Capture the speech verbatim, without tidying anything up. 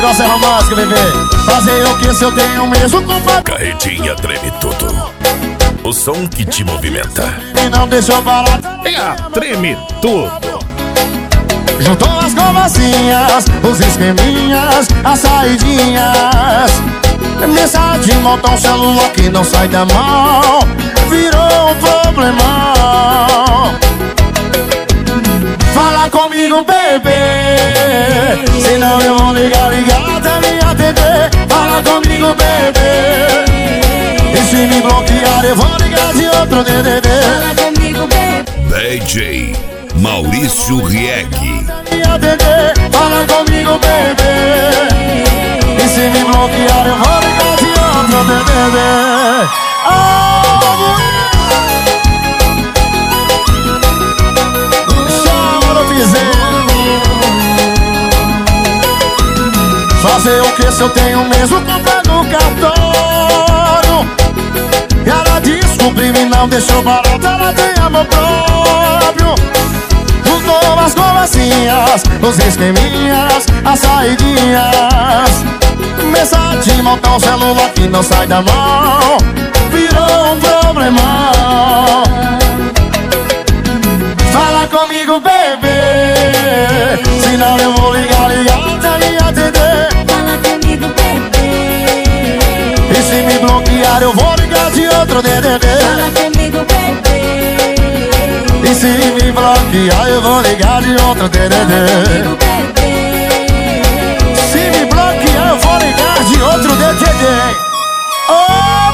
negócio é romântico, bebê. Fazer o que se eu tenho mesmo com Carretinha treme tudo. O som que te movimenta. e não deixou barato. Treme tudo. Juntou as conversinhas, os esqueminhas, as saidinhas. Mensagem de montão, celular que não sai da mão. Virou um problemão. Fala comigo, bebê, senão eu vou ligar, ligar até me atender. Fala comigo, bebê, e se me bloquear eu vou ligar de outro D D D. Fala comigo, bebê. D J Maurício Rieg. Fala comigo, bebê, e se me bloquear eu vou ligar de outro D D D. Oh, chama no piseiro. Fazer o que se eu tenho mesmo conta no cartório? E ela descobriu e não deixou barato, ela tem amor próprio. Juntou as conversinhas, os esqueminhas, as saidinhas. Mensagem de montão, celular que não sai da mão. Virou um problemão. Fala comigo, bebê, senão eu vou ligar, ligar até me atender. Fala comigo, bebê. E se me bloquear eu vou ligar de outro D D D. Fala comigo, bebê. E se me bloquear eu vou ligar de outro D D D. Fala comigo, bebê. Se me bloquear eu vou ligar de outro D D D. Oh,